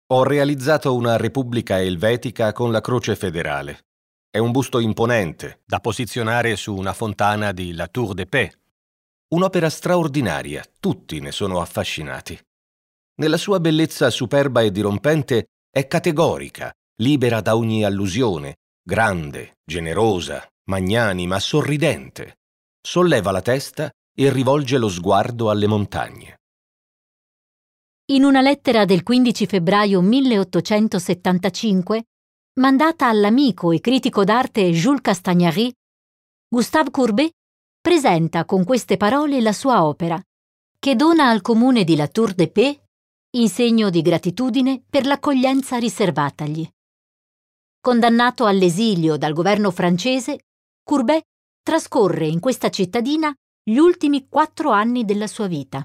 Ho realizzato una Repubblica Elvetica con la croce federale. È un busto imponente, da posizionare su una fontana di La Tour de Paix. Un'opera straordinaria, tutti ne sono affascinati. Nella sua bellezza superba e dirompente è categorica, libera da ogni allusione, grande, generosa, magnanima, sorridente. Solleva la testa e rivolge lo sguardo alle montagne. In una lettera del 15 febbraio 1875, mandata all'amico e critico d'arte Jules Castagnary, Gustave Courbet presenta con queste parole la sua opera, che dona al comune di La Tour de Paix in segno di gratitudine per l'accoglienza riservatagli. Condannato all'esilio dal governo francese, Courbet trascorre in questa cittadina gli ultimi 4 anni della sua vita.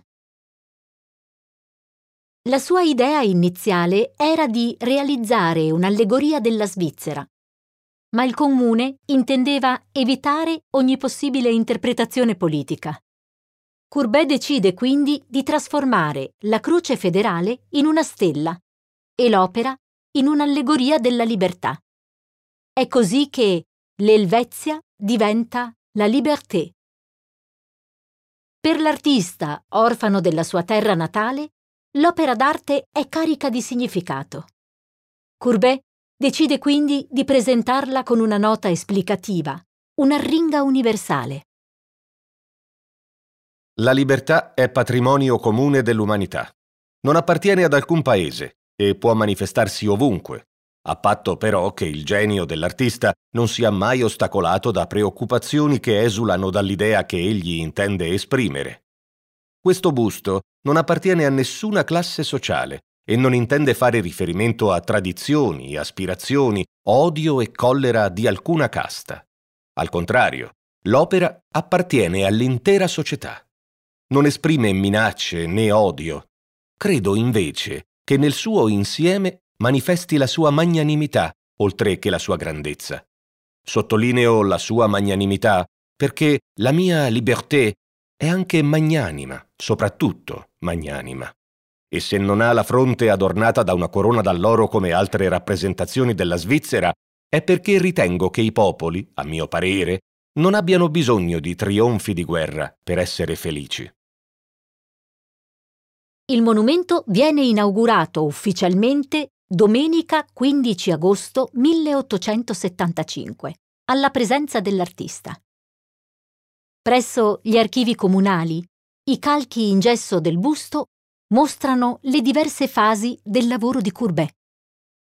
La sua idea iniziale era di realizzare un'allegoria della Svizzera, ma il comune intendeva evitare ogni possibile interpretazione politica. Courbet decide quindi di trasformare la croce federale in una stella e l'opera in un'allegoria della libertà. È così che l'Elvezia diventa la liberté. Per l'artista, orfano della sua terra natale, l'opera d'arte è carica di significato. Courbet decide quindi di presentarla con una nota esplicativa, un'arringa universale. La libertà è patrimonio comune dell'umanità. Non appartiene ad alcun paese e può manifestarsi ovunque, a patto però che il genio dell'artista non sia mai ostacolato da preoccupazioni che esulano dall'idea che egli intende esprimere. Questo busto non appartiene a nessuna classe sociale e non intende fare riferimento a tradizioni, aspirazioni, odio e collera di alcuna casta. Al contrario, l'opera appartiene all'intera società. Non esprime minacce né odio. Credo invece che nel suo insieme manifesti la sua magnanimità, oltre che la sua grandezza. Sottolineo la sua magnanimità perché la mia liberté è anche magnanima, soprattutto magnanima. E se non ha la fronte adornata da una corona d'alloro come altre rappresentazioni della Svizzera, è perché ritengo che i popoli, a mio parere, non abbiano bisogno di trionfi di guerra per essere felici. Il monumento viene inaugurato ufficialmente domenica 15 agosto 1875, alla presenza dell'artista. Presso gli archivi comunali, i calchi in gesso del busto mostrano le diverse fasi del lavoro di Courbet.